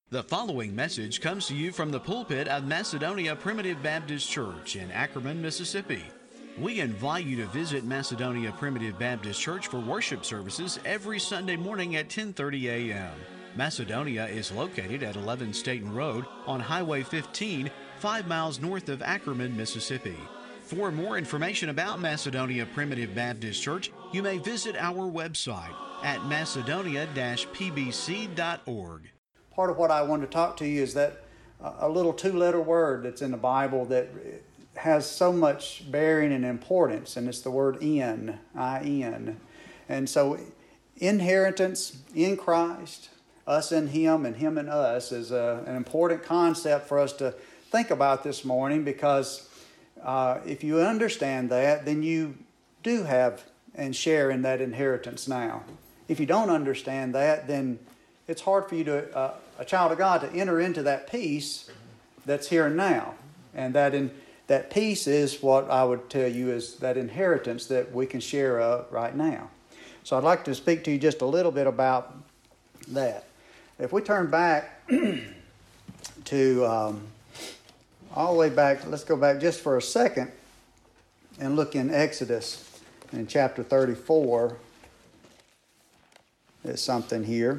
The following message comes to you from the pulpit of Macedonia Primitive Baptist Church in Ackerman, Mississippi. We invite you to visit Macedonia Primitive Baptist Church for worship services every Sunday morning at 10:30 a.m. Macedonia is located at 11 Staten Road on Highway 15, 5 miles north of Ackerman, Mississippi. For more information about Macedonia Primitive Baptist Church, you may visit our website at macedonia-pbc.org. Part of what I want to talk to you is that a little two-letter word that's in the Bible that has so much bearing and importance, and it's the word in, I-N. And so inheritance in Christ, us in Him and Him in us, is an important concept for us to think about this morning, because if you understand that, then you do have and share in that inheritance now. If you don't understand that, then it's hard for you to, a child of God, to enter into that peace that's here and now. And that peace is what I would tell you is that inheritance that we can share right now. So I'd like to speak to you just a little bit about that. If we turn back to all the way back, let's go back just for a second and look in Exodus in chapter 34. There's something here.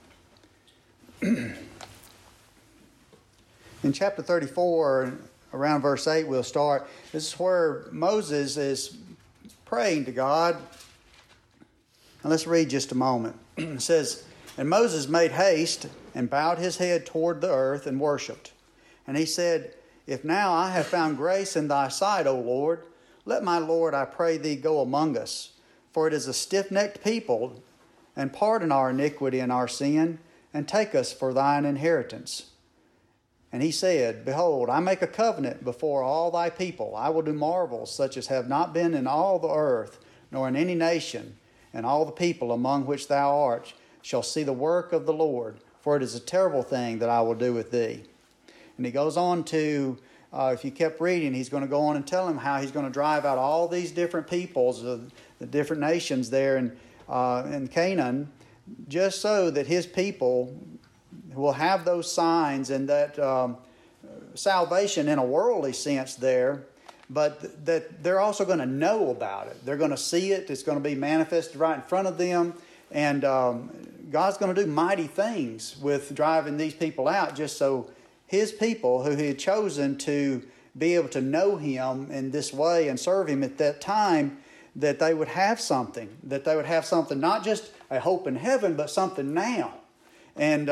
In chapter 34, around verse 8, we'll start. This is where Moses is praying to God. And let's read just a moment. It says, "And Moses made haste and bowed his head toward the earth and worshipped. And he said, If now I have found grace in thy sight, O Lord, let my Lord, I pray thee, go among us. For it is a stiff-necked people, and pardon our iniquity and our sin, and take us for thine inheritance. And he said, Behold, I make a covenant before all thy people. I will do marvels such as have not been in all the earth, nor in any nation, and all the people among which thou art shall see the work of the Lord, for it is a terrible thing that I will do with thee." And he goes on to, if you kept reading, he's going to go on and tell him how he's going to drive out all these different peoples, the different nations there in Canaan, just so that his people will have those signs and that salvation in a worldly sense there, but that they're also going to know about it. They're going to see it. It's going to be manifested right in front of them. And God's going to do mighty things with driving these people out, just so his people who he had chosen to be able to know him in this way and serve him at that time, that they would have something, not just a hope in heaven, but something now. And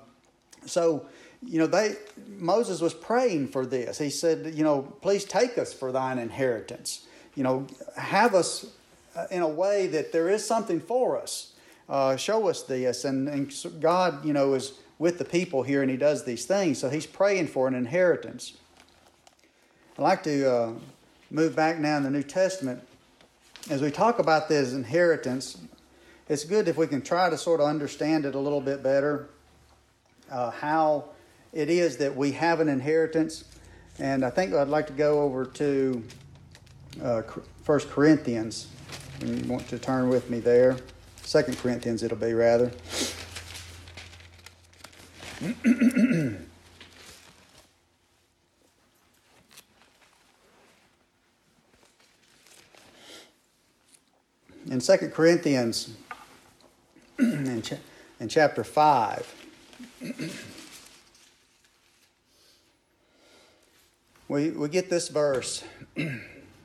Moses was praying for this. He said, please take us for thine inheritance. Have us in a way that there is something for us. Show us this. And God, is with the people here, and he does these things. So he's praying for an inheritance. I'd like to move back now in the New Testament. As we talk about this inheritance, it's good if we can try to sort of understand it a little bit better, how it is that we have an inheritance. And I think I'd like to go over to 1 Corinthians. And you want to turn with me there. 2 Corinthians it'll be, rather. In 2 Corinthians, in chapter 5, we get this verse. It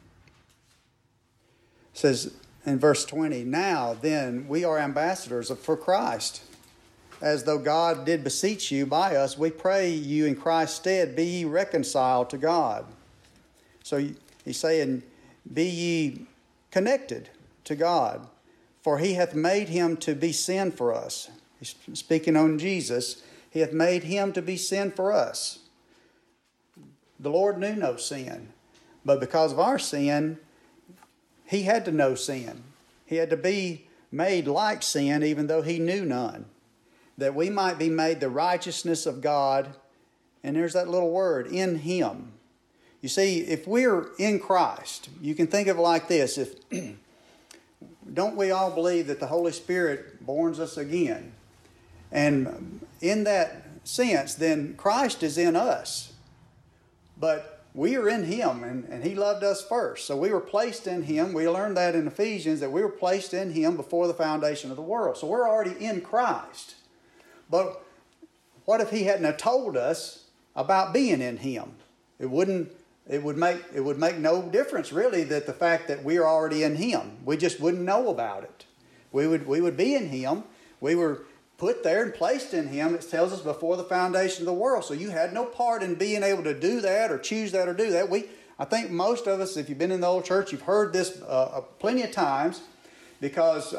says in verse 20, "Now then we are ambassadors for Christ, as though God did beseech you by us. We pray you in Christ's stead, be ye reconciled to God." So he's saying, be ye connected to God, for he hath made him to be sin for us. He's speaking on Jesus. He hath made him to be sin for us. The Lord knew no sin, but because of our sin, he had to know sin. He had to be made like sin, even though he knew none, that we might be made the righteousness of God. And there's that little word, in him. You see, if we're in Christ, you can think of it like this. Don't we all believe that the Holy Spirit borns us again? And in that sense, then Christ is in us. But we are in Him, and He loved us first. So we were placed in Him. We learned that in Ephesians, that we were placed in Him before the foundation of the world. So we're already in Christ. But what if He hadn't have told us about being in Him? It would make no difference, really, that the fact that we are already in Him. We just wouldn't know about it. We would be in Him. We were put there and placed in Him. It tells us before the foundation of the world. So you had no part in being able to do that or choose that or do that. I think most of us, if you've been in the old church, you've heard this plenty of times, because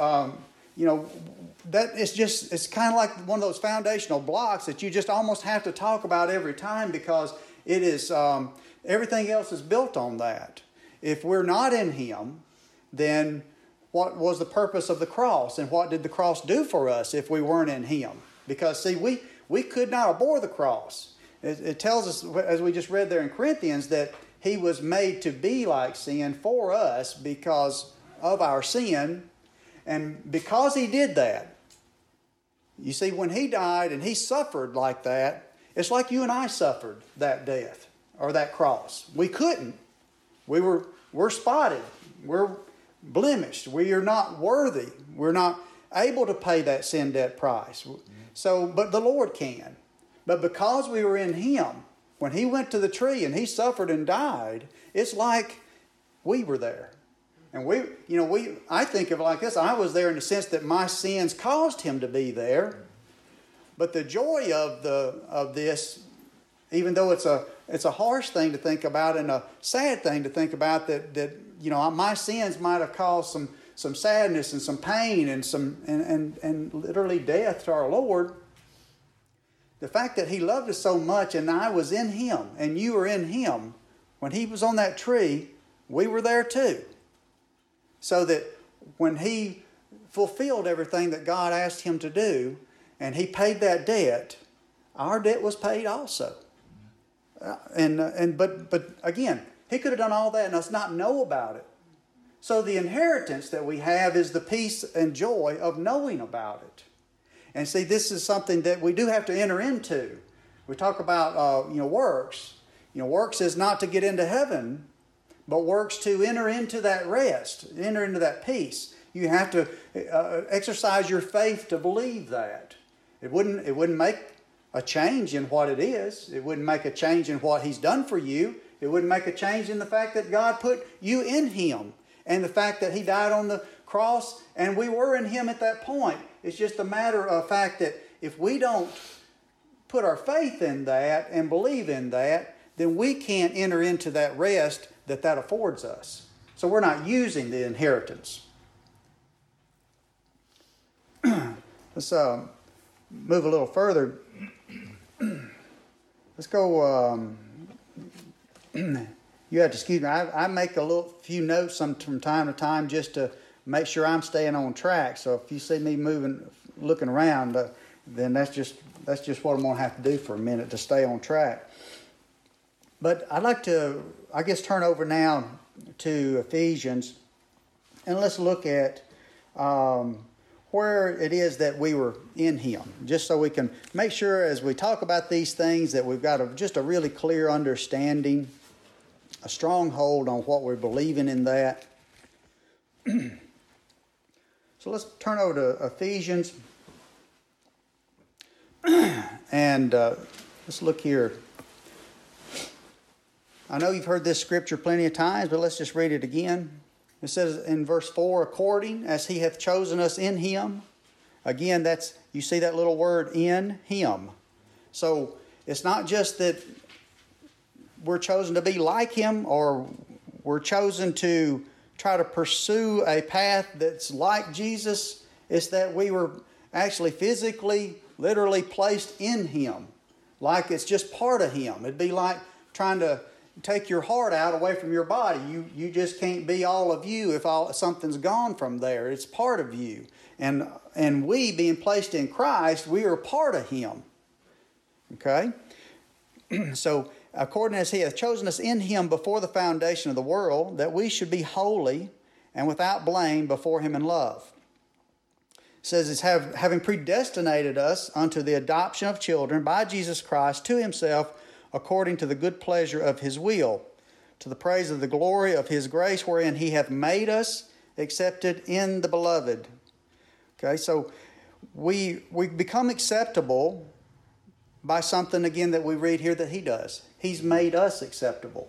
that it's kind of like one of those foundational blocks that you just almost have to talk about every time, because it is everything else is built on that. If we're not in Him, then what was the purpose of the cross, and what did the cross do for us if we weren't in Him? Because, see, we could not abhor the cross. It tells us, as we just read there in Corinthians, that He was made to be like sin for us because of our sin. And because He did that, you see, when He died and He suffered like that, it's like you and I suffered that death or that cross. We couldn't. We're spotted. We're blemished. We are not worthy. We're not able to pay that sin debt price. So, but the Lord can. But because we were in Him, when He went to the tree and He suffered and died, it's like we were there. And I think of it like this. I was there in the sense that my sins caused Him to be there. But the joy of this, even though it's a harsh thing to think about and a sad thing to think about, that my sins might have caused some sadness and some pain and literally death to our Lord. The fact that He loved us so much, and I was in Him and you were in Him, when He was on that tree, we were there too. So that when He fulfilled everything that God asked Him to do, and He paid that debt, our debt was paid also. But again, He could have done all that and us not know about it. So the inheritance that we have is the peace and joy of knowing about it. And see, this is something that we do have to enter into. We talk about works. Works is not to get into heaven, but works to enter into that rest, enter into that peace. You have to exercise your faith to believe that. It wouldn't make a change in what it is. It wouldn't make a change in what He's done for you. It wouldn't make a change in the fact that God put you in Him, and the fact that He died on the cross and we were in Him at that point. It's just a matter of fact that if we don't put our faith in that and believe in that, then we can't enter into that rest that affords us. So we're not using the inheritance. Let's move a little further. Let's go. You have to excuse me. I make a few notes from time to time just to make sure I'm staying on track. So if you see me looking around, then that's just what I'm going to have to do for a minute to stay on track. But I'd like to, turn over now to Ephesians, and let's look at where it is that we were in Him, just so we can make sure as we talk about these things that we've got just a really clear understanding, a strong hold on what we're believing in that. So let's turn over to Ephesians, and let's look here. I know you've heard this scripture plenty of times, but let's just read it again. It says in verse 4, according as He hath chosen us in Him. Again, you see that little word, in Him. So it's not just that we're chosen to be like Him, or we're chosen to try to pursue a path that's like Jesus. It's that we were actually physically, literally placed in Him. Like it's just part of Him. It'd be like trying to take your heart out away from your body. You just can't be all of you if something's gone from there. It's part of you. And we, being placed in Christ, we are part of Him. Okay? So, according as He hath chosen us in Him before the foundation of the world, that we should be holy and without blame before Him in love. says it's having predestinated us unto the adoption of children by Jesus Christ to himself according to the good pleasure of his will, to the praise of the glory of his grace wherein he hath made us accepted in the beloved. Okay, so we become acceptable by something, again, that we read here that he does. He's made us acceptable.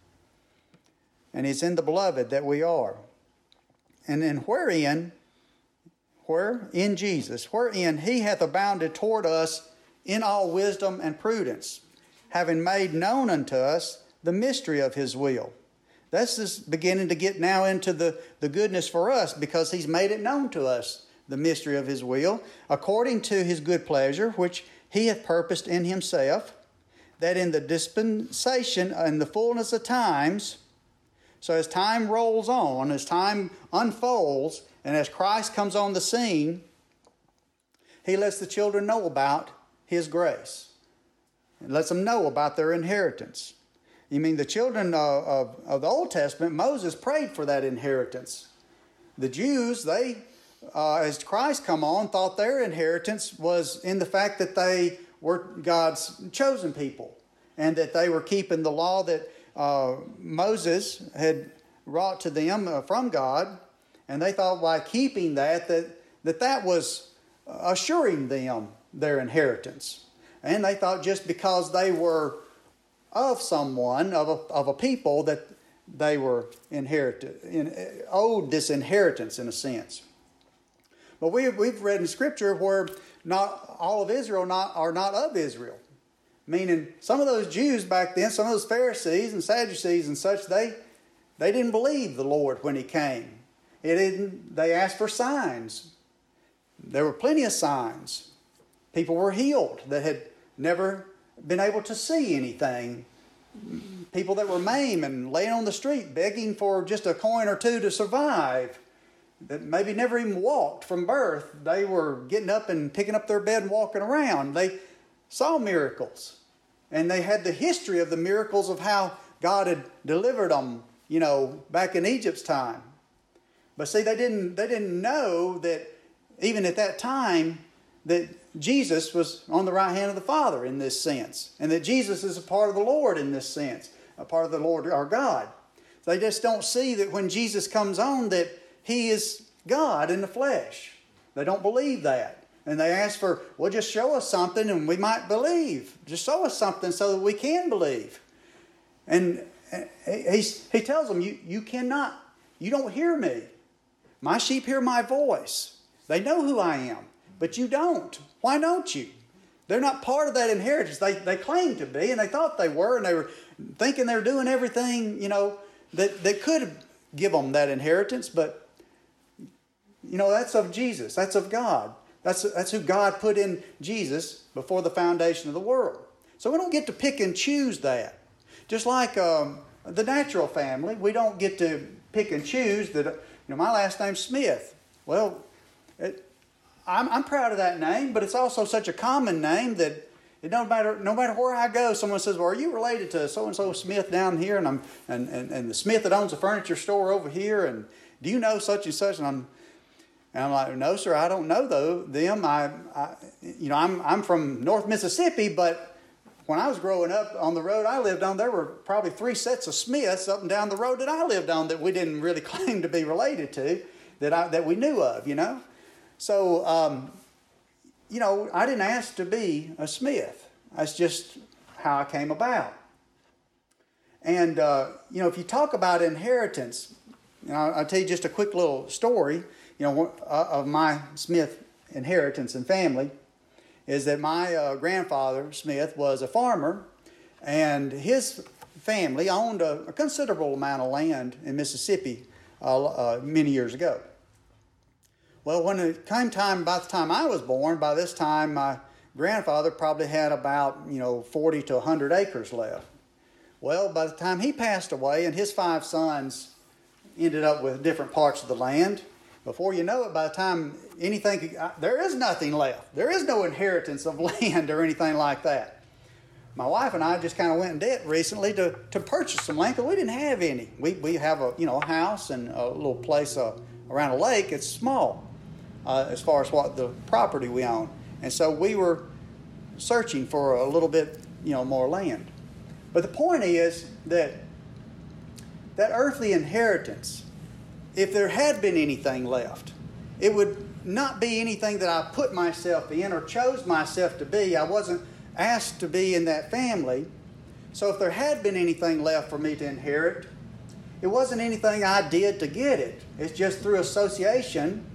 And it's in the beloved that we are. And then wherein? Where? In Jesus. Wherein he hath abounded toward us in all wisdom and prudence, having made known unto us the mystery of his will. That's just beginning to get now into the goodness for us, because he's made it known to us, the mystery of his will, according to his good pleasure, which he hath purposed in himself, that in the dispensation and the fullness of times, so as time rolls on, as time unfolds, and as Christ comes on the scene, he lets the children know about his grace. It lets them know about their inheritance. You mean the children of the Old Testament, Moses prayed for that inheritance. The Jews, they, as Christ come on, thought their inheritance was in the fact that they were God's chosen people, and that they were keeping the law that Moses had wrought to them from God, and they thought by keeping that was assuring them their inheritance. And they thought just because they were of someone, of a people, that they were owed this inheritance in a sense. But we've read in Scripture where not all of Israel are not of Israel. Meaning some of those Jews back then, some of those Pharisees and Sadducees and such, they didn't believe the Lord when he came. They asked for signs. There were plenty of signs. People were healed that had never been able to see anything. People that were maimed and laying on the street begging for just a coin or two to survive, that maybe never even walked from birth. They were getting up and picking up their bed and walking around. They saw miracles. And they had the history of the miracles of how God had delivered them, back in Egypt's time. But see, they didn't know that even at that time that Jesus was on the right hand of the Father in this sense. And that Jesus is a part of the Lord in this sense. A part of the Lord our God. They just don't see that when Jesus comes on that he is God in the flesh. They don't believe that. And they ask for, well, just show us something and we might believe. Just show us something so that we can believe. And he tells them, you cannot, you don't hear me. My sheep hear my voice. They know who I am, but you don't. Why don't you? They're not part of that inheritance. They claim to be, and they thought they were, and they were thinking they were doing everything, that could give them that inheritance, but that's of Jesus. That's of God. That's who God put in Jesus before the foundation of the world. So we don't get to pick and choose that. Just like the natural family, we don't get to pick and choose that, my last name's Smith. Well, I'm proud of that name, but it's also such a common name that it no matter where I go, someone says, well, are you related to so-and-so Smith down here? And and the Smith that owns a furniture store over here, and do you know such and such? And I'm like, no, sir, I don't know them. I'm from North Mississippi, but when I was growing up on the road I lived on, there were probably 3 sets of Smiths up and down the road that I lived on that we didn't really claim to be related to, that we knew of, So, I didn't ask to be a Smith. That's just how I came about. And, if you talk about inheritance, I'll tell you just a quick little story, of my Smith inheritance and family, is that my grandfather, Smith, was a farmer, and his family owned a considerable amount of land in Mississippi many years ago. Well, when it came time, about the time I was born, by this time my grandfather probably had about 40 to 100 acres left. Well, by the time he passed away and his 5 sons ended up with different parts of the land, before you know it, by the time there is nothing left. There is no inheritance of land or anything like that. My wife and I just kind of went in debt recently to purchase some land because we didn't have any. We have a house and a little place around a lake. It's small. as far as what the property we own. And so we were searching for a little bit, more land. But the point is that earthly inheritance, if there had been anything left, it would not be anything that I put myself in or chose myself to be. I wasn't asked to be in that family. So if there had been anything left for me to inherit, it wasn't anything I did to get it. It's just through association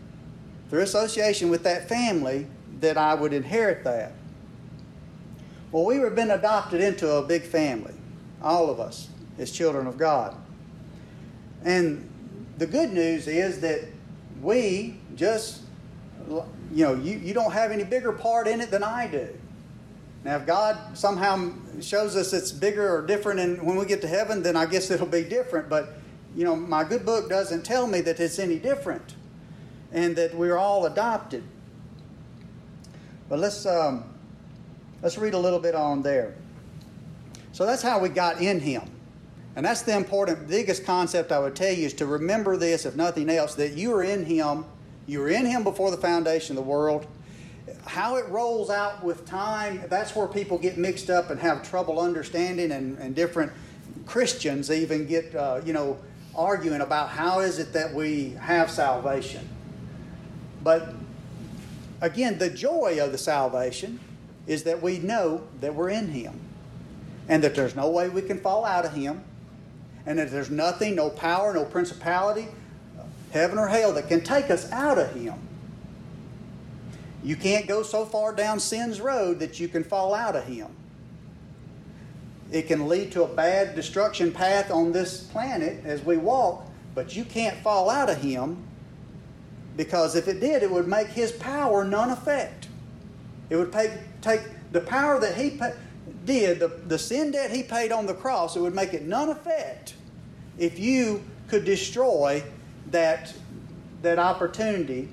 with that family that I would inherit that. Well, we were been adopted into a big family, all of us, as children of God. And the good news is that we just, you don't have any bigger part in it than I do. Now, if God somehow shows us it's bigger or different and when we get to heaven, then I guess it'll be different. But, my good book doesn't tell me that it's any different and that we're all adopted. But let's read a little bit on there. So that's how we got in Him. And that's the biggest concept I would tell you is to remember this, if nothing else, that you are in Him. You were in Him before the foundation of the world. How it rolls out with time, that's where people get mixed up and have trouble understanding, and different Christians even get, arguing about how is it that we have salvation. But again, the joy of the salvation is that we know that we're in Him and that there's no way we can fall out of Him and that there's nothing, no power, no principality, heaven or hell, that can take us out of Him. You can't go so far down sin's road that you can fall out of Him. It can lead to a bad destruction path on this planet as we walk, but you can't fall out of Him, because if it did, it would make His power none effect. It would take the power that He did, the sin debt He paid on the cross, it would make it none effect if you could destroy that opportunity.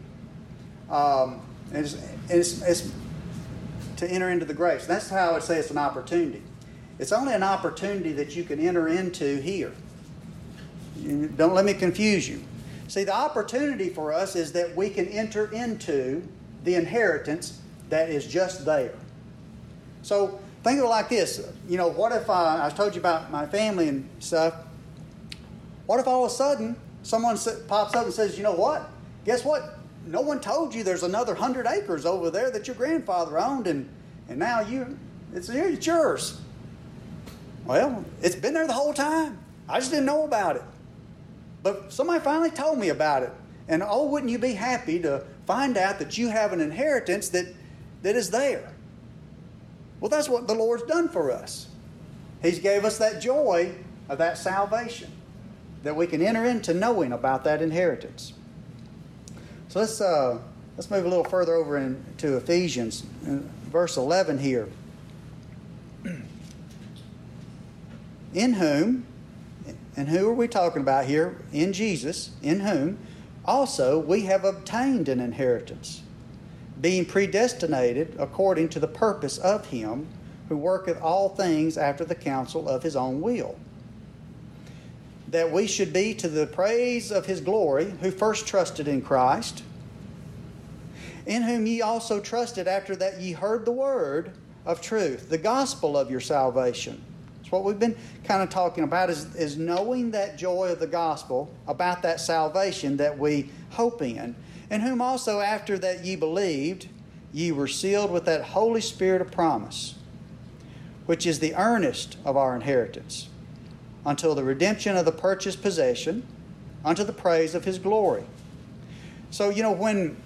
It's to enter into the grace. That's how I would say it's an opportunity. It's only an opportunity that you can enter into here. Don't let me confuse you. See, the opportunity for us is that we can enter into the inheritance that is just there. So think of it like this. What if I told you about my family and stuff. What if all of a sudden someone pops up and says, you know what? Guess what? No one told you there's another 100 acres over there that your grandfather owned, and now it's yours. Well, it's been there the whole time. I just didn't know about it. But somebody finally told me about it. And wouldn't you be happy to find out that you have an inheritance that is there? Well, that's what the Lord's done for us. He's gave us that joy of that salvation, that we can enter into knowing about that inheritance. So let's move a little further over into Ephesians, verse 11 here. In whom, and who are we talking about here? In Jesus, in whom also we have obtained an inheritance, being predestinated according to the purpose of Him who worketh all things after the counsel of His own will, that we should be to the praise of His glory, who first trusted in Christ, in whom ye also trusted after that ye heard the word of truth, the gospel of your salvation. That's what we've been kind of talking about, is knowing that joy of the gospel, about that salvation that we hope in, in whom also after that ye believed, ye were sealed with that Holy Spirit of promise, which is the earnest of our inheritance, until the redemption of the purchased possession, unto the praise of His glory. So, when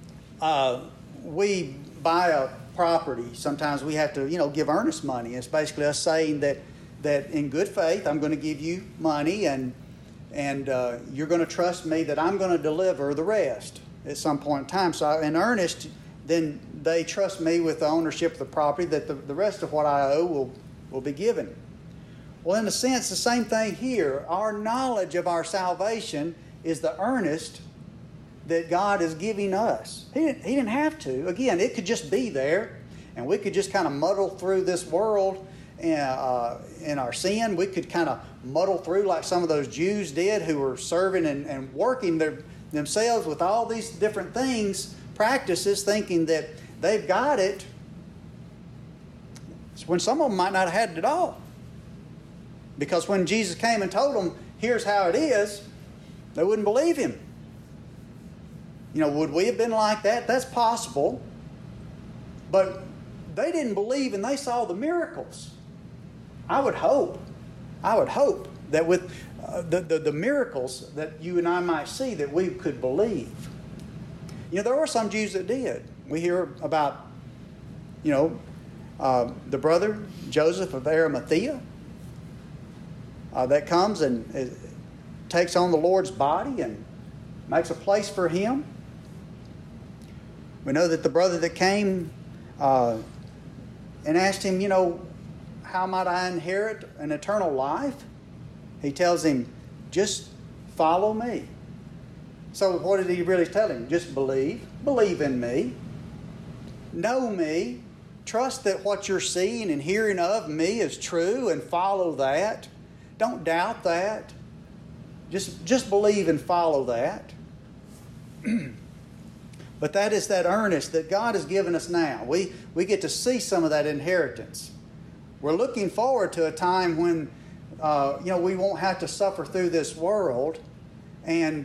we buy a property, sometimes we have to, give earnest money. It's basically us saying that in good faith, I'm going to give you money, and you're going to trust me that I'm going to deliver the rest at some point in time. So in earnest, then they trust me with the ownership of the property, that the rest of what I owe will be given. Well, in a sense, the same thing here. Our knowledge of our salvation is the earnest that God is giving us. He didn't have to. Again, it could just be there, and we could just kind of muddle through this world in our sin. We could kind of muddle through like some of those Jews did, who were serving and working themselves with all these different things, practices, thinking that they've got it, when some of them might not have had it at all. Because when Jesus came and told them, here's how it is, they wouldn't believe him. You know, would we have been like that? That's possible. But they didn't believe and they saw the miracles. I would hope that with the miracles that you and I might see, that we could believe. You know, there were some Jews that did. We hear about, you know, the brother Joseph of Arimathea that comes and takes on the Lord's body and makes a place for him. We know that the brother that came and asked him, you know, how might I inherit an eternal life? He tells him, just follow me. So what did he really tell him? Just believe. Believe in me. Know me. Trust that what you're seeing and hearing of me is true and follow that. Don't doubt that. Just believe and follow that. But that is that earnest that God has given us now. We get to see some of that inheritance. We're looking forward to a time when we won't have to suffer through this world and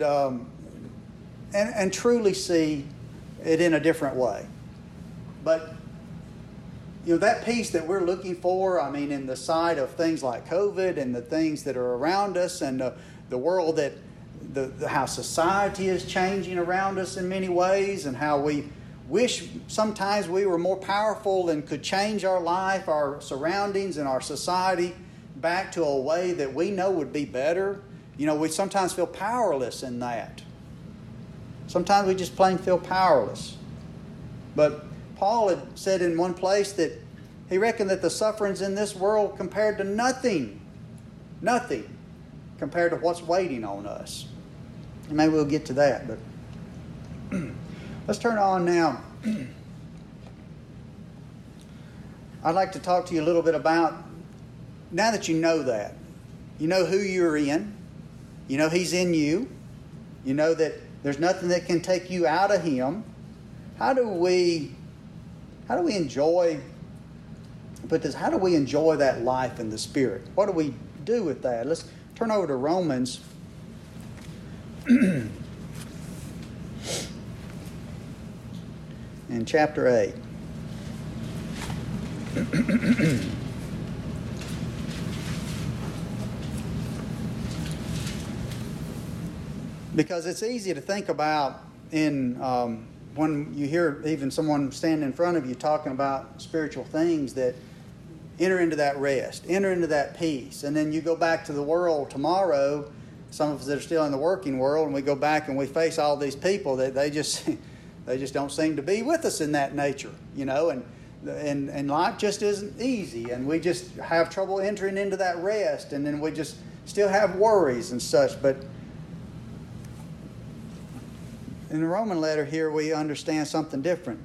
truly see it in a different way. But you know, that peace that we're looking for, I mean, in the sight of things like COVID and the things that are around us and the world that how society is changing around us in many ways, and how we wish sometimes we were more powerful and could change our life, our surroundings, and our society back to a way that we know would be better. You know, we sometimes feel powerless in that. Sometimes we just plain feel powerless. But Paul had said in one place that he reckoned that the sufferings in this world compared to nothing compared to what's waiting on us. And maybe we'll get to that, but let's turn on now. I'd like to talk to you a little bit about, now that you know that, you know who you're in, you know He's in you, you know that there's nothing that can take you out of Him. How do we enjoy that life in the Spirit? What do we do with that? Let's turn over to Romans. In chapter 8. Because it's easy to think about when you hear even someone stand in front of you talking about spiritual things, that enter into that rest, enter into that peace. And then you go back to the world tomorrow, some of us that are still in the working world, and we go back and we face all these people that they just don't seem to be with us in that nature, you know, and life just isn't easy, and we just have trouble entering into that rest, and then we just still have worries and such. But in the Roman letter here, we understand something different.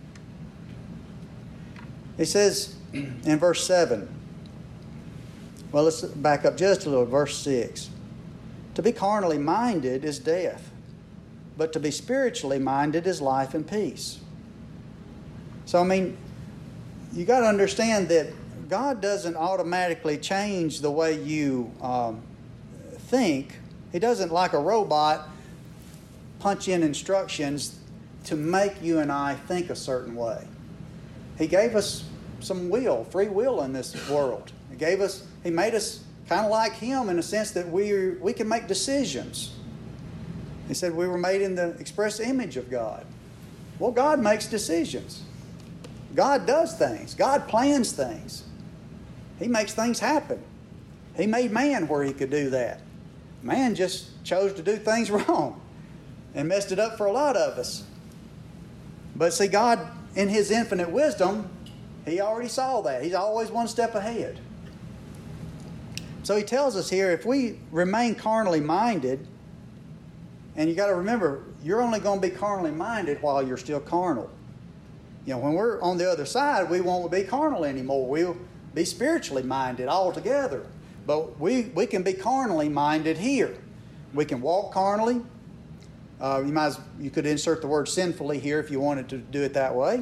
It says in verse 7, well, let's back up just a little, verse 6. To be carnally minded is death, but to be spiritually minded is life and peace. So, I mean, you got to understand that God doesn't automatically change the way you think. He doesn't, like a robot, punch in instructions to make you and I think a certain way. He gave us some free will in this world. He made us kind of like Him in a sense that we can make decisions. He said we were made in the express image of God. Well, God makes decisions. God does things. God plans things. He makes things happen. He made man where he could do that. Man just chose to do things wrong and messed it up for a lot of us. But see, God, in His infinite wisdom, He already saw that. He's always one step ahead. So He tells us here, if we remain carnally minded, and you got to remember, you're only going to be carnally minded while you're still carnal. You know, when we're on the other side, we won't be carnal anymore. We'll be spiritually minded altogether. But we can be carnally minded here. We can walk carnally. You could insert the word sinfully here if you wanted to do it that way,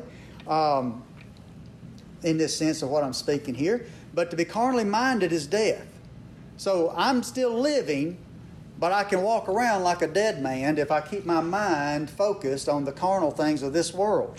in this sense of what I'm speaking here. But to be carnally minded is death. So I'm still living, but I can walk around like a dead man if I keep my mind focused on the carnal things of this world.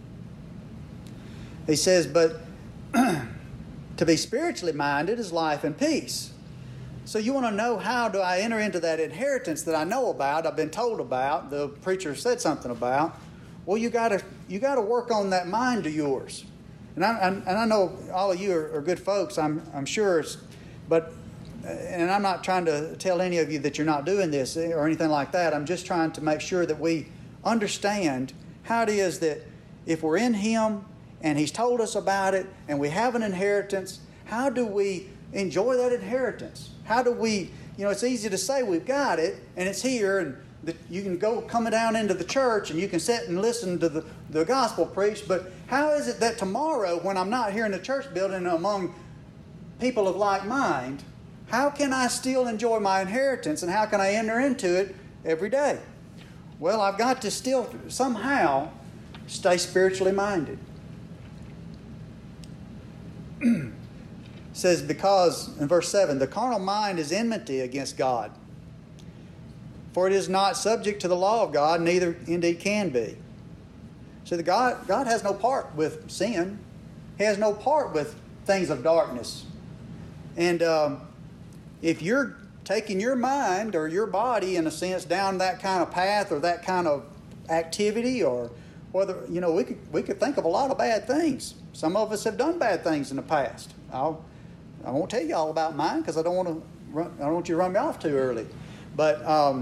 He says, but to be spiritually minded is life and peace. So you want to know, how do I enter into that inheritance that I know about, I've been told about, the preacher said something about? Well, you got to work on that mind of yours. And I know all of you are good folks, I'm sure, and I'm not trying to tell any of you that you're not doing this or anything like that. I'm just trying to make sure that we understand how it is that if we're in Him and He's told us about it and we have an inheritance, how do we enjoy that inheritance? How do we, it's easy to say we've got it and it's here, and that you can go coming down into the church and you can sit and listen to the gospel preached, but how is it that tomorrow, when I'm not here in the church building among people of like mind, how can I still enjoy my inheritance, and how can I enter into it every day? Well, I've got to still somehow stay spiritually minded. It says, because, in verse 7, the carnal mind is enmity against God. For it is not subject to the law of God, neither indeed can be. So God has no part with sin. He has no part with things of darkness. And if you're taking your mind or your body, in a sense, down that kind of path or that kind of activity, or whether, we could think of a lot of bad things. Some of us have done bad things in the past. I won't tell you all about mine because I don't want you to run me off too early. But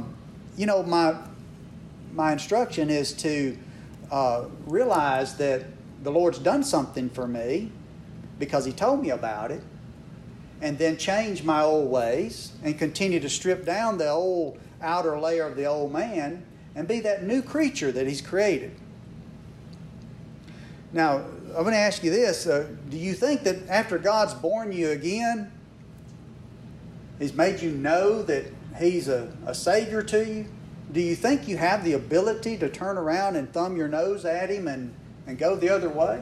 my instruction is to realize that the Lord's done something for me because He told me about it, and then change my old ways and continue to strip down the old outer layer of the old man and be that new creature that He's created. Now, I'm going to ask you this. Do you think that after God's born you again, He's made you know that He's a Savior to you? Do you think you have the ability to turn around and thumb your nose at Him and go the other way?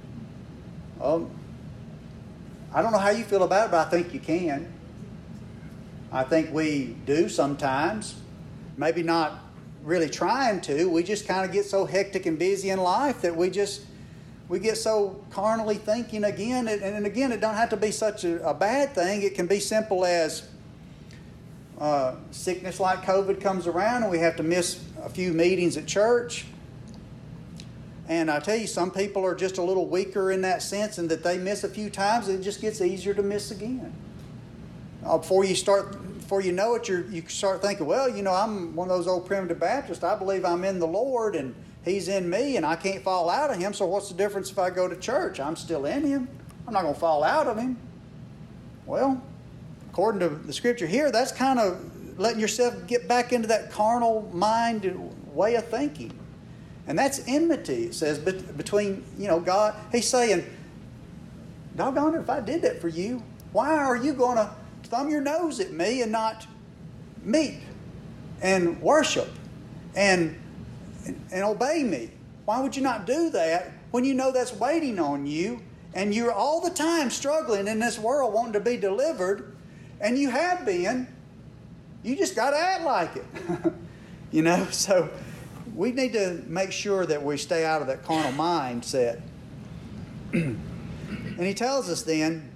I don't know how you feel about it, but I think you can. I think we do sometimes. Maybe not really trying to. We just kind of get so hectic and busy in life that we get so carnally thinking again. And again, it don't have to be such a bad thing. It can be simple as sickness like COVID comes around and we have to miss a few meetings at church. And I tell you, some people are just a little weaker in that sense, and that they miss a few times, it just gets easier to miss again. Before you know it, you start thinking, well, I'm one of those old primitive Baptists. I believe I'm in the Lord and He's in me and I can't fall out of Him, so what's the difference if I go to church? I'm still in Him. I'm not going to fall out of Him. Well, according to the Scripture here, that's kind of letting yourself get back into that carnal mind way of thinking. And that's enmity, it says, between, God. He's saying, doggone it, if I did that for you, why are you going to thumb your nose at me and not meet and worship and obey me? Why would you not do that when you know that's waiting on you, and you're all the time struggling in this world wanting to be delivered, and you have been? You just got to act like it. So we need to make sure that we stay out of that carnal mindset. And he tells us then,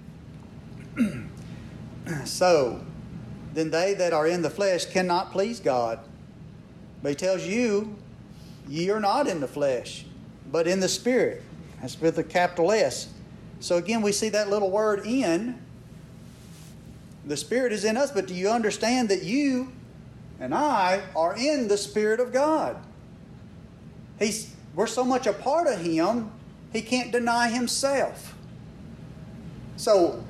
so then they that are in the flesh cannot please God. But he tells you, ye are not in the flesh, but in the Spirit. That's with a capital S. So again, we see that little word in. The Spirit is in us, but do you understand that you and I are in the Spirit of God? We're so much a part of Him, He can't deny Himself. So,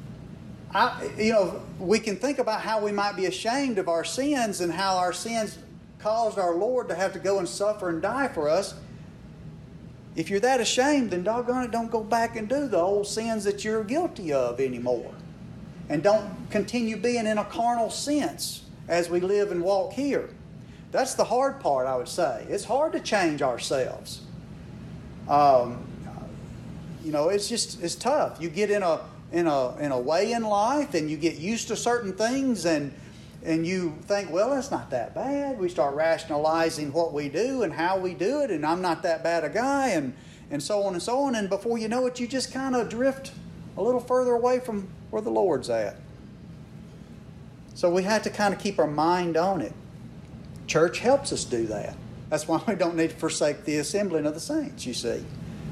we can think about how we might be ashamed of our sins and how our sins caused our Lord to have to go and suffer and die for us. If you're that ashamed, then doggone it, don't go back and do the old sins that you're guilty of anymore. And don't continue being in a carnal sense as we live and walk here. That's the hard part, I would say. It's hard to change ourselves. It's tough. You get in a way in life, and you get used to certain things, and you think, well, that's not that bad. We start rationalizing what we do and how we do it, and I'm not that bad a guy, and so on and so on. And before you know it, you just kind of drift a little further away from where the Lord's at. So we have to kind of keep our mind on it. Church helps us do that. That's why we don't need to forsake the assembling of the saints, you see.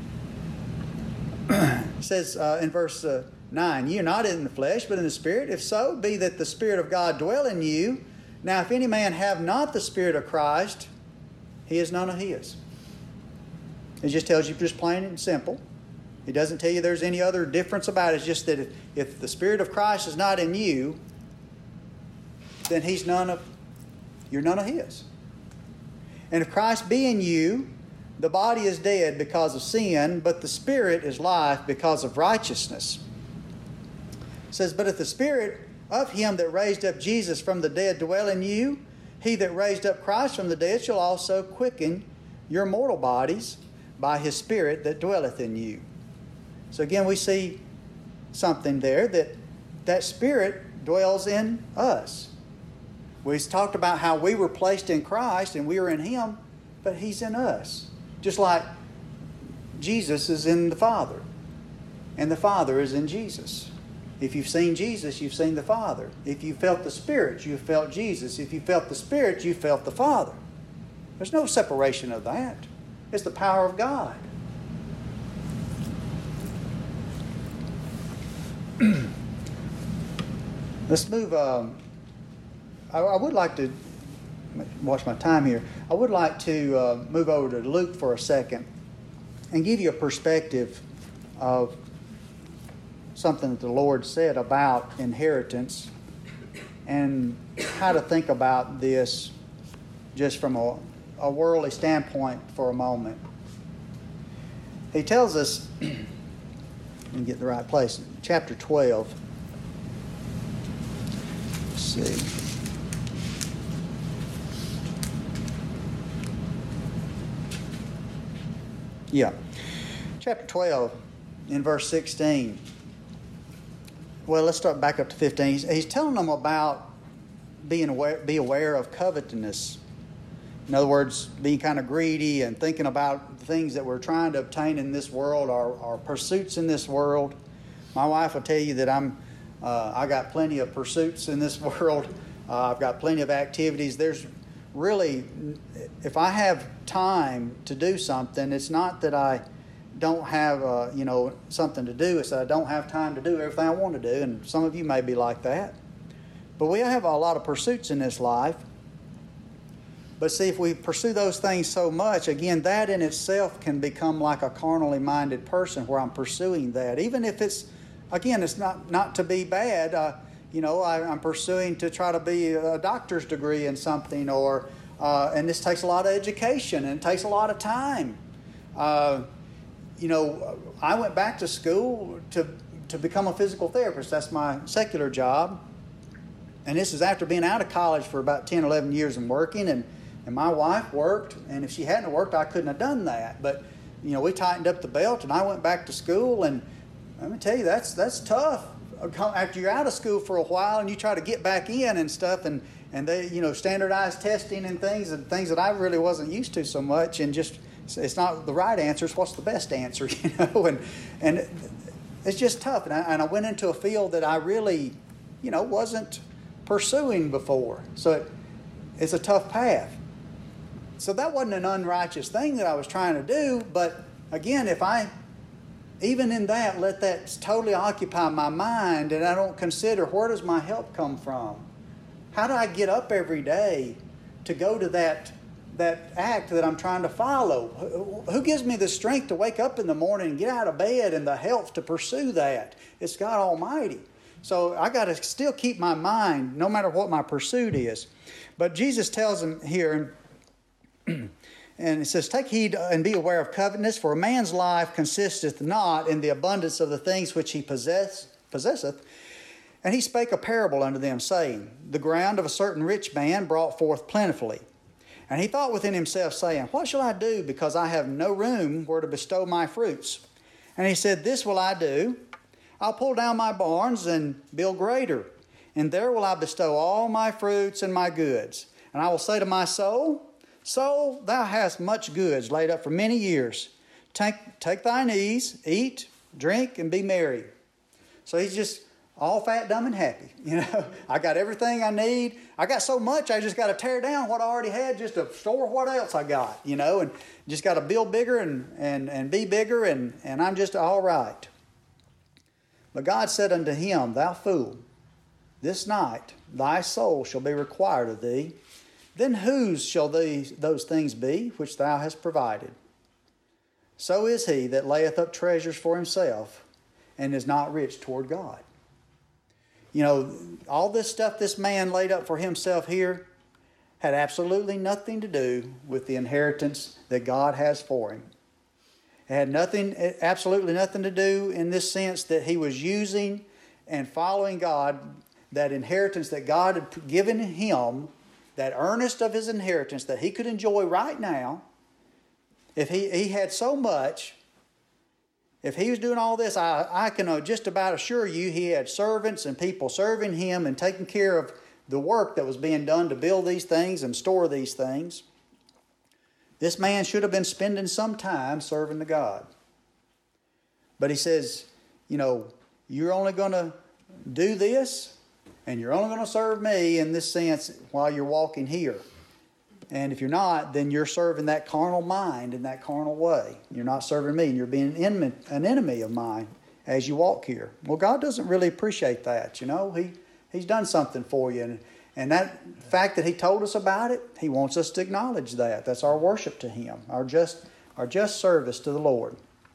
It says in verse 9, "Ye are not in the flesh, but in the Spirit. If so, be that the Spirit of God dwell in you. Now, if any man have not the Spirit of Christ, he is none of his." It just tells you just plain and simple. It doesn't tell you there's any other difference about it. It's just that if the Spirit of Christ is not in you, then you're none of his. "And if Christ be in you, the body is dead because of sin, but the Spirit is life because of righteousness." It says, "But if the Spirit of him that raised up Jesus from the dead dwell in you, he that raised up Christ from the dead shall also quicken your mortal bodies by his Spirit that dwelleth in you." So again, we see something there, that Spirit dwells in us. We talked about how we were placed in Christ and we are in him, but he's in us. Just like Jesus is in the Father, and the Father is in Jesus. If you've seen Jesus, you've seen the Father. If you felt the Spirit, you've felt Jesus. If you felt the Spirit, you felt the Father. There's no separation of that. It's the power of God. Let's move. I would like to watch my time here. I would like to move over to Luke for a second and give you a perspective of something that the Lord said about inheritance and how to think about this just from a worldly standpoint for a moment. He tells us, let me get in the right place, chapter 12. Let's see. Yeah. Chapter 12 in verse 16. Well, let's start back up to 15. He's telling them about be aware of covetousness. In other words, being kind of greedy and thinking about the things that we're trying to obtain in this world, our pursuits in this world. My wife will tell you that I got plenty of pursuits in this world. I've got plenty of activities. There's really, if I have time to do something, it's not that I don't have something to do. It's that I don't have time to do everything I want to do, and some of you may be like that. But we have a lot of pursuits in this life. But see, if we pursue those things so much, again, that in itself can become like a carnally minded person where I'm pursuing that. Even if it's not to be bad. I'm pursuing to try to be a doctor's degree in something, and this takes a lot of education and it takes a lot of time. I went back to school to become a physical therapist. That's my secular job. And this is after being out of college for about 10, 11 years and working. And my wife worked, and if she hadn't worked, I couldn't have done that. But, we tightened up the belt, and I went back to school. And let me tell you, that's tough. After you're out of school for a while and you try to get back in and stuff, and they, standardized testing and things that I really wasn't used to so much, and just, it's not the right answer, it's what's the best answer, and it's just tough. And I went into a field that I really, wasn't pursuing before. So it's a tough path. So that wasn't an unrighteous thing that I was trying to do, but again, if I, even in that, let that totally occupy my mind, and I don't consider where does my help come from? How do I get up every day to go to that act that I'm trying to follow? Who gives me the strength to wake up in the morning and get out of bed and the health to pursue that? It's God Almighty. So I got to still keep my mind no matter what my pursuit is. But Jesus tells him here, and it says, "Take heed and be aware of covetousness, for a man's life consisteth not in the abundance of the things which he possesseth. And he spake a parable unto them, saying, The ground of a certain rich man brought forth plentifully. And he thought within himself, saying, What shall I do, because I have no room where to bestow my fruits? And he said, This will I do. I'll pull down my barns and build greater, and there will I bestow all my fruits and my goods. And I will say to my soul, Soul, thou hast much goods laid up for many years. Take thine ease, eat, drink, and be merry. So he's just all fat, dumb, and happy. I got everything I need. I got so much, I just got to tear down what I already had just to store what else I got, and just got to build bigger and be bigger, and I'm just all right. But God said unto him, Thou fool, this night thy soul shall be required of thee. Then whose shall those things be which thou hast provided? So is he that layeth up treasures for himself and is not rich toward God. All this stuff this man laid up for himself here had absolutely nothing to do with the inheritance that God has for him. It had absolutely nothing to do in this sense that he was using and following God, that inheritance that God had given him, that earnest of his inheritance that he could enjoy right now. If he had so much, if he was doing all this, I can just about assure you he had servants and people serving him and taking care of the work that was being done to build these things and store these things. This man should have been spending some time serving the God. But he says, you're only going to do this, and you're only going to serve me in this sense while you're walking here. And if you're not, then you're serving that carnal mind in that carnal way. You're not serving me, and you're being an enemy of mine as you walk here. Well, God doesn't really appreciate that, He's done something for you. And that fact that he told us about it, he wants us to acknowledge that. That's our worship to him, our just service to the Lord.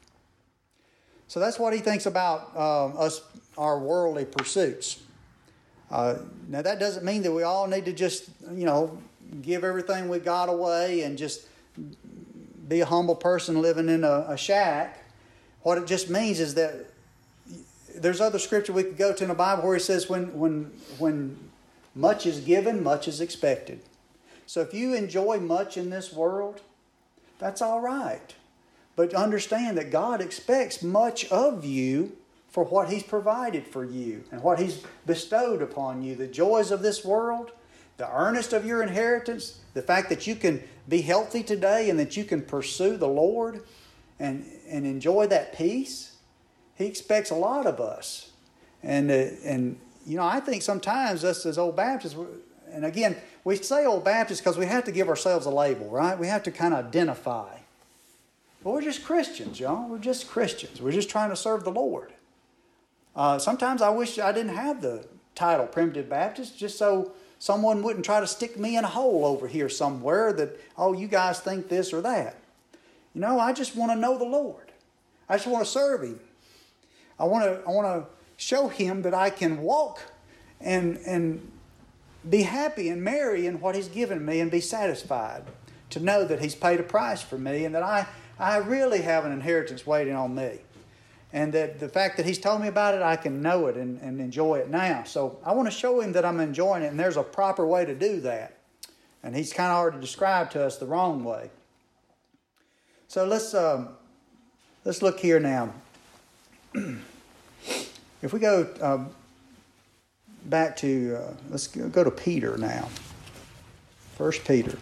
So that's what he thinks about our worldly pursuits. Now that doesn't mean that we all need to just, give everything we got away and just be a humble person living in a shack. What it just means is that there's other scripture we could go to in the Bible where it says when much is given, much is expected. So if you enjoy much in this world, that's all right. But understand that God expects much of you for what He's provided for you and what He's bestowed upon you. The joys of this world, the earnest of your inheritance, the fact that you can be healthy today and that you can pursue the Lord and enjoy that peace. He expects a lot of us. And I think sometimes us as Old Baptists, and again, we say Old Baptists because we have to give ourselves a label, right? We have to kind of identify. But we're just Christians, y'all. We're just Christians. We're just trying to serve the Lord. Sometimes I wish I didn't have the title Primitive Baptist, just so someone wouldn't try to stick me in a hole over here somewhere that, you guys think this or that. I just want to know the Lord. I just want to serve Him. I want to show Him that I can walk and be happy and merry in what He's given me and be satisfied to know that He's paid a price for me and that I really have an inheritance waiting on me. And that the fact that He's told me about it, I can know it and enjoy it now. So I want to show Him that I'm enjoying it, and there's a proper way to do that. And He's kind of already described to us the wrong way. So let's look here now. If we go back to, let's go to Peter now. 1 Peter.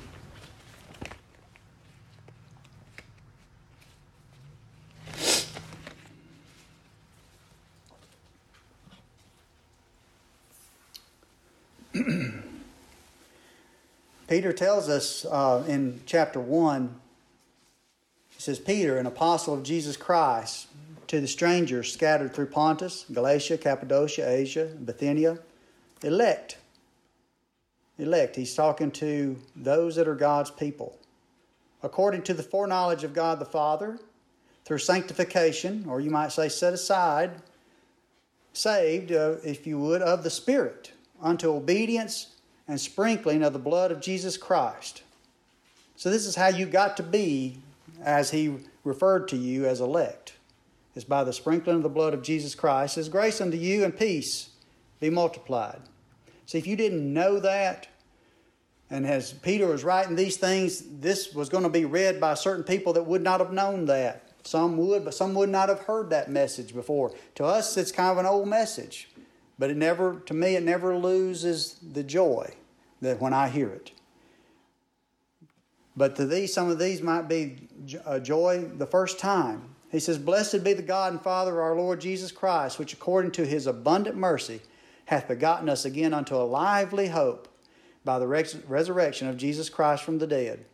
Peter tells us in chapter 1, he says, Peter, an apostle of Jesus Christ, to the strangers scattered through Pontus, Galatia, Cappadocia, Asia, Bithynia, elect. He's talking to those that are God's people. According to the foreknowledge of God the Father, through sanctification, or you might say set aside, saved, if you would, of the Spirit, unto obedience and sprinkling of the blood of Jesus Christ. So this is how you got to be as He referred to you as elect. It's by the sprinkling of the blood of Jesus Christ. His grace unto you and peace be multiplied. See, if you didn't know that, And as Peter was writing these things, this was going to be read by certain people that would not have known that. Some would, but some would not have heard that message before. To us, it's kind of an old message. But to me, it never loses the joy that when I hear it. But to these, some of these might be a joy the first time. He says, "Blessed be the God and Father of our Lord Jesus Christ, which according to his abundant mercy hath begotten us again unto a lively hope by the resurrection of Jesus Christ from the dead."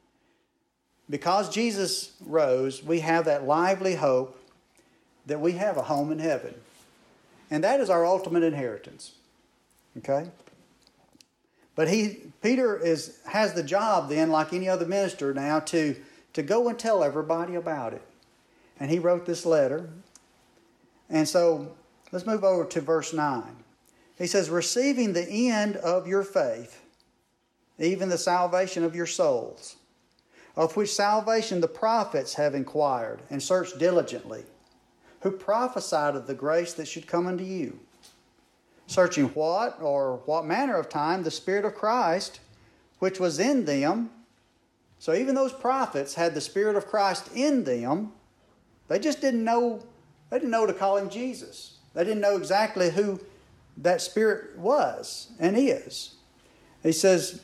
Because Jesus rose, we have that lively hope that we have a home in heaven. And that is our ultimate inheritance. Okay? But Peter has the job then, like any other minister now, to go and tell everybody about it. And he wrote this letter. And so let's move over to verse 9. He says, "Receiving the end of your faith, even the salvation of your souls, of which salvation the prophets have inquired and searched diligently, who prophesied of the grace that should come unto you, searching what manner of time the Spirit of Christ, which was in them." So even those prophets had the Spirit of Christ in them. They just didn't know to call him Jesus. They didn't know exactly who that Spirit was and is. He says,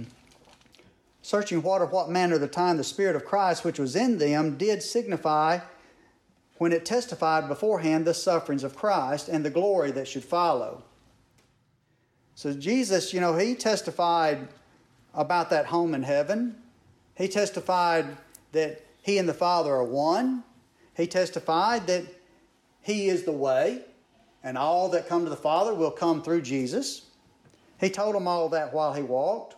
"Searching what manner of the time the Spirit of Christ which was in them did signify when it testified beforehand the sufferings of Christ and the glory that should follow." So Jesus, he testified about that home in heaven. He testified that he and the Father are one. He testified that he is the way, and all that come to the Father will come through Jesus. He told them all that while he walked.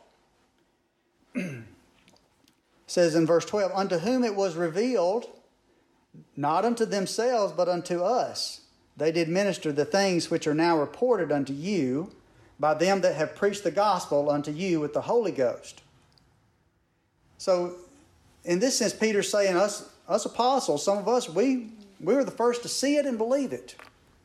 It says in verse 12, "Unto whom it was revealed, not unto themselves, but unto us, they did minister the things which are now reported unto you by them that have preached the gospel unto you with the Holy Ghost." So, in this sense, Peter's saying us apostles, some of us, we were the first to see it and believe it.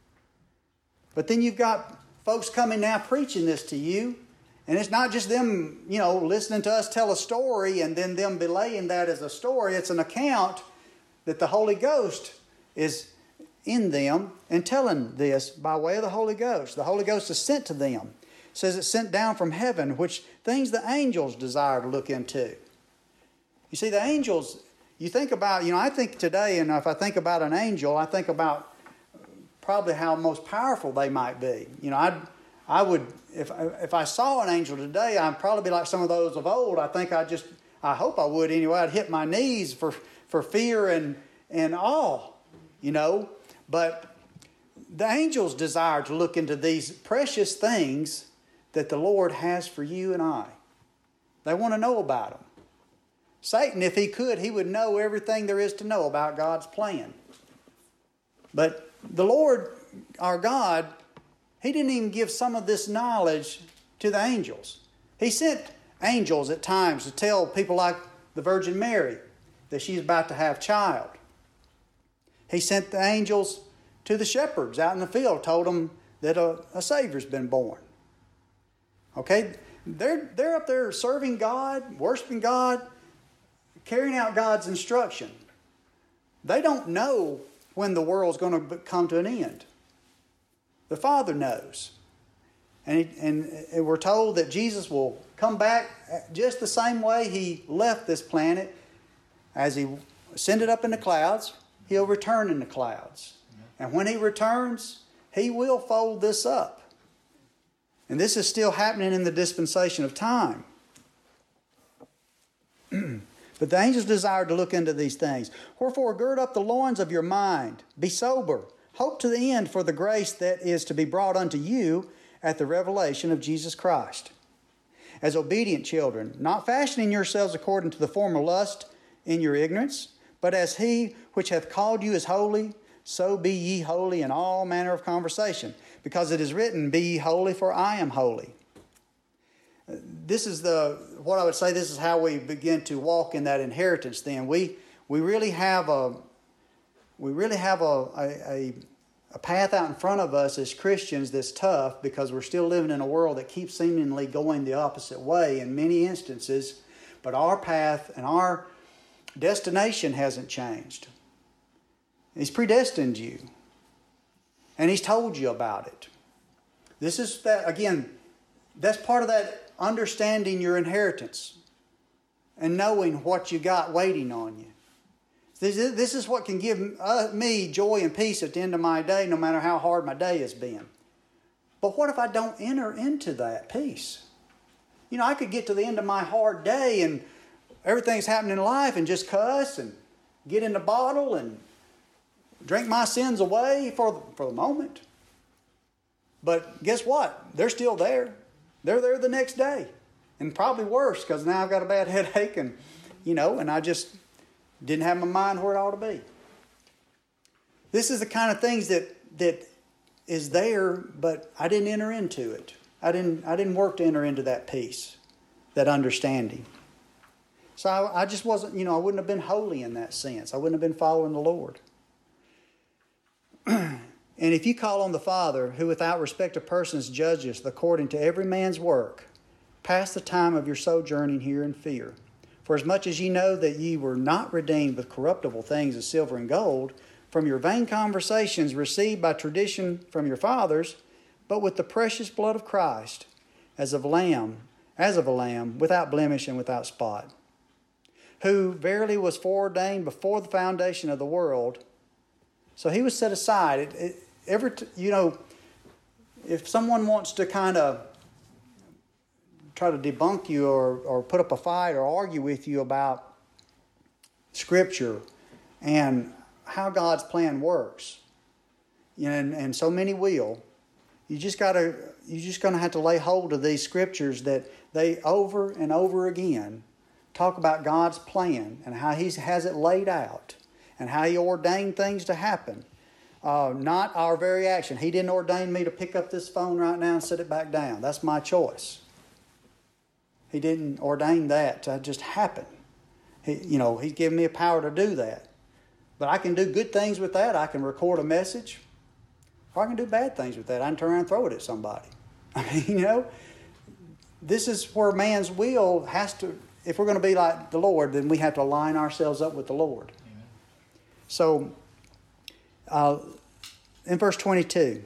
But then you've got folks coming now preaching this to you, and it's not just them, listening to us tell a story and then them belaying that as a story. It's an account that the Holy Ghost is in them and telling this by way of the Holy Ghost. The Holy Ghost is sent to them. It says it's sent down from heaven, which things the angels desire to look into. You see, the angels, you think about, I think today, and if I think about an angel, I think about probably how most powerful they might be. I would, if I saw an angel today, I'd probably be like some of those of old. I hope I would anyway. I'd hit my knees for fear and awe, But the angels desire to look into these precious things that the Lord has for you and I. They want to know about them. Satan, if he could, he would know everything there is to know about God's plan. But the Lord, our God, he didn't even give some of this knowledge to the angels. He sent angels at times to tell people like the Virgin Mary that she's about to have child. He sent the angels to the shepherds out in the field, told them that a Savior's been born. Okay? They're up there serving God, worshiping God, carrying out God's instruction. They don't know when the world's going to come to an end. The Father knows. And we're told that Jesus will come back just the same way he left this planet. As he ascended up in the clouds, he'll return in the clouds. And when he returns, he will fold this up. And this is still happening in the dispensation of time. But the angels desired to look into these things. "Wherefore gird up the loins of your mind, be sober, hope to the end for the grace that is to be brought unto you at the revelation of Jesus Christ. As obedient children, not fashioning yourselves according to the former lust in your ignorance, but as he which hath called you is holy, so be ye holy in all manner of conversation. Because it is written, Be ye holy, for I am holy." This is what I would say, this is how we begin to walk in that inheritance then. We really have a a path out in front of us as Christians that's tough because we're still living in a world that keeps seemingly going the opposite way in many instances, but our path and our destination hasn't changed. He's predestined you, and He's told you about it. This is that, again, that's part of that understanding your inheritance and knowing what you got waiting on you. This is what can give me joy and peace at the end of my day, no matter how hard my day has been. But what if I don't enter into that peace? You know, I could get to the end of my hard day and everything's happening in life and just cuss and get in the bottle and drink my sins away for the moment. But guess what? They're still there. They're there the next day. And probably worse, because now I've got a bad headache and I just didn't have my mind where it ought to be. This is the kind of things that is there, but I didn't enter into it. I didn't work to enter into that peace, that understanding. So I just wasn't, I wouldn't have been holy in that sense. I wouldn't have been following the Lord. And if you call on the Father, who without respect of persons judgeth according to every man's work, pass the time of your sojourning here in fear. For as much as ye know that ye were not redeemed with corruptible things as silver and gold, from your vain conversations received by tradition from your fathers, but with the precious blood of Christ, as of a lamb, without blemish and without spot, who verily was foreordained before the foundation of the world. So He was set aside. If someone wants to kind of try to debunk you or put up a fight or argue with you about Scripture and how God's plan works, and so many will, you're just going to have to lay hold of these Scriptures that they over and over again talk about God's plan and how He has it laid out and how He ordained things to happen. Not our very action. He didn't ordain me to pick up this phone right now and set it back down. That's my choice. He didn't ordain that to just happen. He's given me a power to do that. But I can do good things with that. I can record a message. Or I can do bad things with that. I can turn around and throw it at somebody. This is where man's will has to, if we're going to be like the Lord, then we have to align ourselves up with the Lord. Amen. So, in verse 22,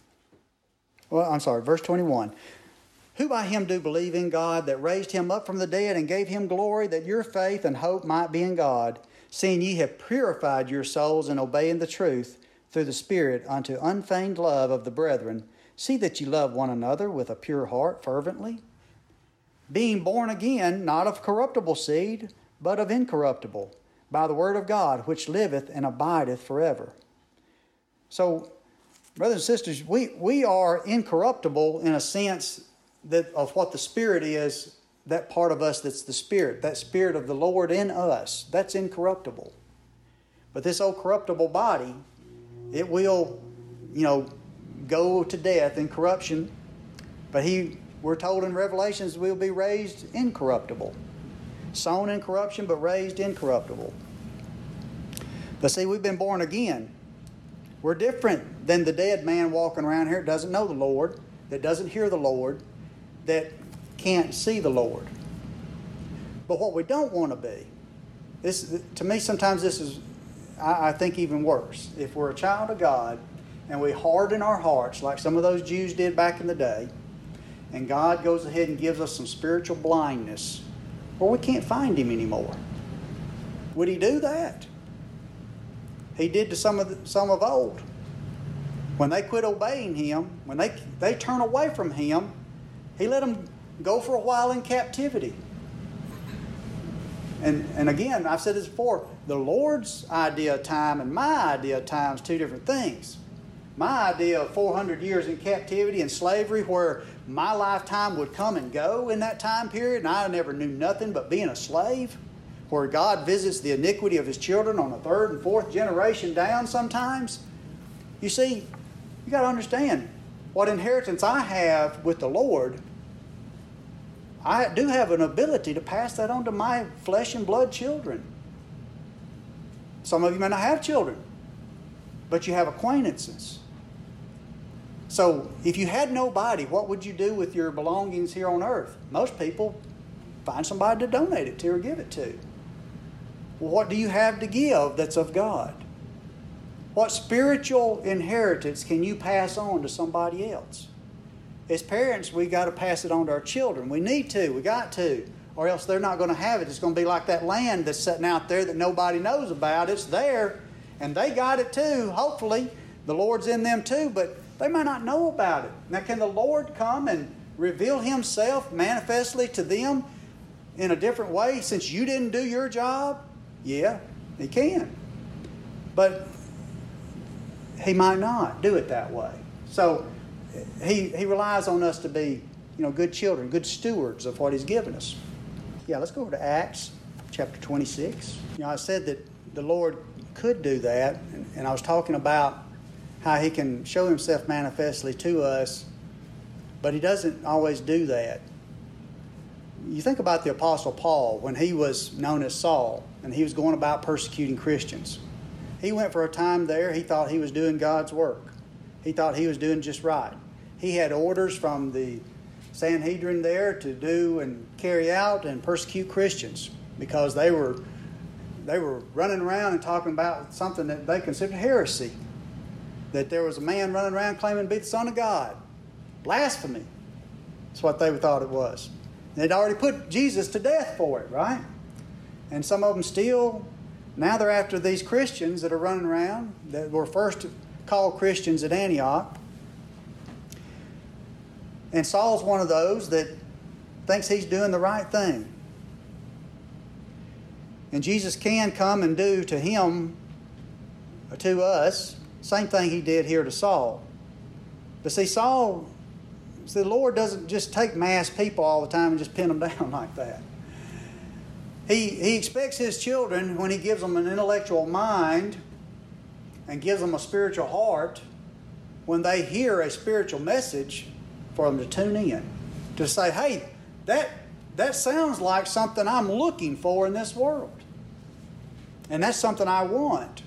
verse 21, who by Him do believe in God, that raised Him up from the dead and gave Him glory, that your faith and hope might be in God, seeing ye have purified your souls in obeying the truth through the Spirit unto unfeigned love of the brethren. See that ye love one another with a pure heart fervently, being born again, not of corruptible seed, but of incorruptible, by the word of God, which liveth and abideth forever. So, brothers and sisters, we are incorruptible in a sense that of what the Spirit is, that part of us that's the Spirit, that Spirit of the Lord in us, that's incorruptible. But this old corruptible body, it will, go to death in corruption. But we're told in Revelations we'll be raised incorruptible. Sown in corruption, but raised incorruptible. But see, we've been born again. We're different than the dead man walking around here that doesn't know the Lord, that doesn't hear the Lord, that can't see the Lord. But what we don't want to be, to me sometimes this is, I think, even worse. If we're a child of God and we harden our hearts like some of those Jews did back in the day, and God goes ahead and gives us some spiritual blindness where we can't find Him anymore. Would He do that? He did to some of old. When they quit obeying Him, when they turn away from Him, He let them go for a while in captivity. And again, I've said this before, the Lord's idea of time and my idea of time is two different things. My idea of 400 years in captivity and slavery, where my lifetime would come and go in that time period, and I never knew nothing but being a slave, where God visits the iniquity of His children on the third and fourth generation down sometimes. You see, you got to understand what inheritance I have with the Lord. I do have an ability to pass that on to my flesh and blood children. Some of you may not have children, but you have acquaintances. So if you had nobody, what would you do with your belongings here on earth? Most people find somebody to donate it to or give it to. Well, what do you have to give that's of God? What spiritual inheritance can you pass on to somebody else? As parents, we got to pass it on to our children. We need to. We got to. Or else they're not going to have it. It's going to be like that land that's sitting out there that nobody knows about. It's there, and they got it too. Hopefully, the Lord's in them too, but they may not know about it. Now, can the Lord come and reveal Himself manifestly to them in a different way since you didn't do your job? Yeah, He can. But He might not do it that way. So He relies on us to be, good children, good stewards of what He's given us. Yeah, let's go over to Acts chapter 26. I said that the Lord could do that, and I was talking about how He can show Himself manifestly to us, but He doesn't always do that. You think about the Apostle Paul when he was known as Saul, and he was going about persecuting Christians. He went for a time there. He thought he was doing God's work. He thought he was doing just right. He had orders from the Sanhedrin there to do and carry out and persecute Christians because they were running around and talking about something that they considered heresy. That there was a man running around claiming to be the Son of God. Blasphemy. That's what they thought it was. They'd already put Jesus to death for it, right? And some of them still, now they're after these Christians that are running around that were first called Christians at Antioch. And Saul's one of those that thinks he's doing the right thing. And Jesus can come and do to him, to us, same thing He did here to Saul. But see, the Lord doesn't just take mass people all the time and just pin them down like that. He expects His children, when He gives them an intellectual mind and gives them a spiritual heart, when they hear a spiritual message, for them to tune in. To say, hey, that sounds like something I'm looking for in this world. And that's something I want.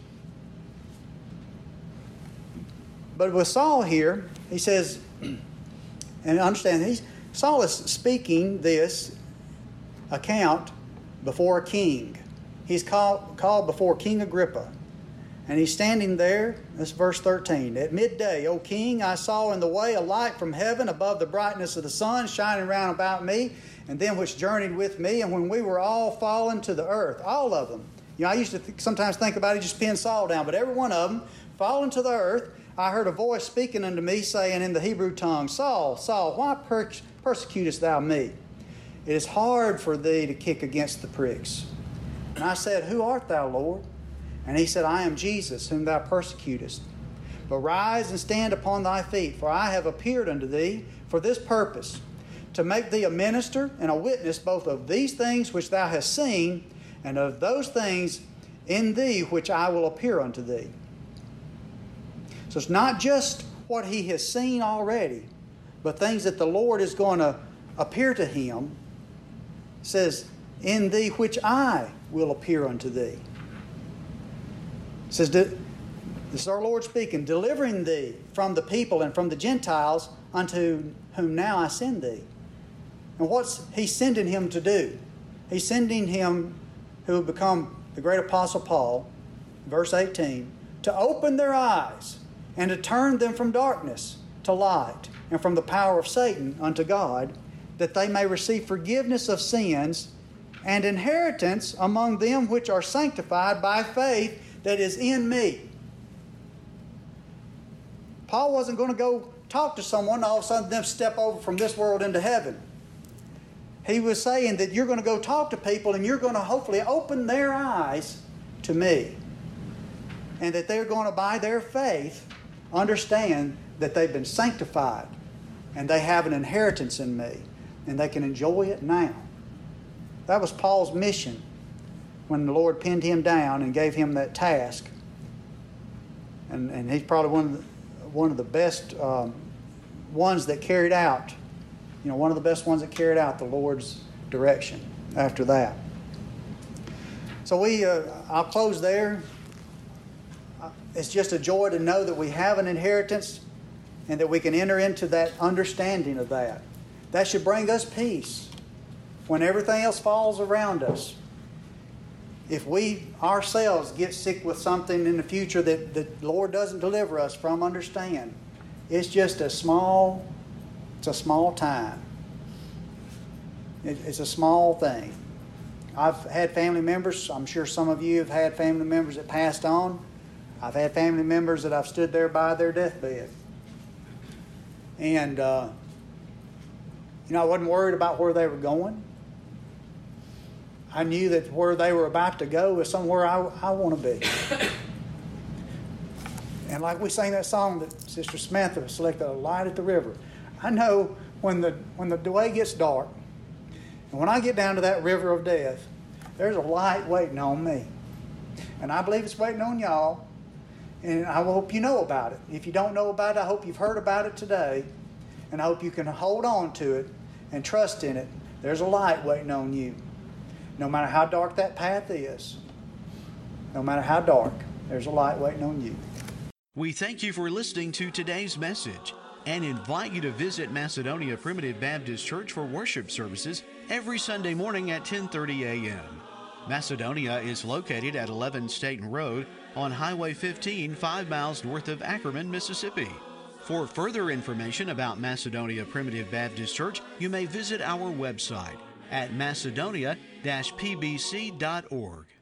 But with Saul here, he says, and understand, Saul is speaking this account before a king. He's called before King Agrippa. And he's standing there, that's verse 13. At midday, O king, I saw in the way a light from heaven above the brightness of the sun shining round about me, and them which journeyed with me, and when we were all fallen to the earth, all of them. I used to sometimes think about it, just pin Saul down, but every one of them fallen to the earth. I heard a voice speaking unto me, saying in the Hebrew tongue, Saul, Saul, why persecutest thou me? It is hard for thee to kick against the pricks. And I said, Who art thou, Lord? And He said, I am Jesus, whom thou persecutest. But rise and stand upon thy feet, for I have appeared unto thee for this purpose, to make thee a minister and a witness both of these things which thou hast seen, and of those things in thee which I will appear unto thee. So it's not just what he has seen already, but things that the Lord is going to appear to him. It says, in thee which I will appear unto thee. It says, this is our Lord speaking, delivering thee from the people and from the Gentiles unto whom now I send thee. And what's He sending him to do? He's sending him, who will become the great Apostle Paul, verse 18, to open their eyes and to turn them from darkness to light and from the power of Satan unto God, that they may receive forgiveness of sins and inheritance among them which are sanctified by faith that is in me. Paul wasn't going to go talk to someone and all of a sudden them step over from this world into heaven. He was saying that you're going to go talk to people and you're going to hopefully open their eyes to me. And that they're going to, by their faith, understand that they've been sanctified and they have an inheritance in me and they can enjoy it now. That was Paul's mission when the Lord pinned him down and gave him that task. And he's probably one of the best ones that carried out, one of the best ones that carried out the Lord's direction after that. So I'll close there. It's just a joy to know that we have an inheritance and that we can enter into that understanding of that. That should bring us peace when everything else falls around us. If we ourselves get sick with something in the future that the Lord doesn't deliver us from, understand, it's just a small time. It's a small thing. I've had family members, I'm sure some of you have had family members that passed on. I've had family members that I've stood there by their deathbed. And, I wasn't worried about where they were going. I knew that where they were about to go was somewhere I want to be. And like we sang that song that Sister Samantha selected, "A Light at the River." I know when the way gets dark, and when I get down to that river of death, there's a light waiting on me. And I believe it's waiting on y'all. And I hope you know about it. If you don't know about it, I hope you've heard about it today. And I hope you can hold on to it and trust in it. There's a light waiting on you. No matter how dark that path is, no matter how dark, there's a light waiting on you. We thank you for listening to today's message and invite you to visit Macedonia Primitive Baptist Church for worship services every Sunday morning at 10:30 a.m. Macedonia is located at 11 Staten Road on Highway 15, 5 miles north of Ackerman, Mississippi. For further information about Macedonia Primitive Baptist Church, you may visit our website at macedonia-pbc.org.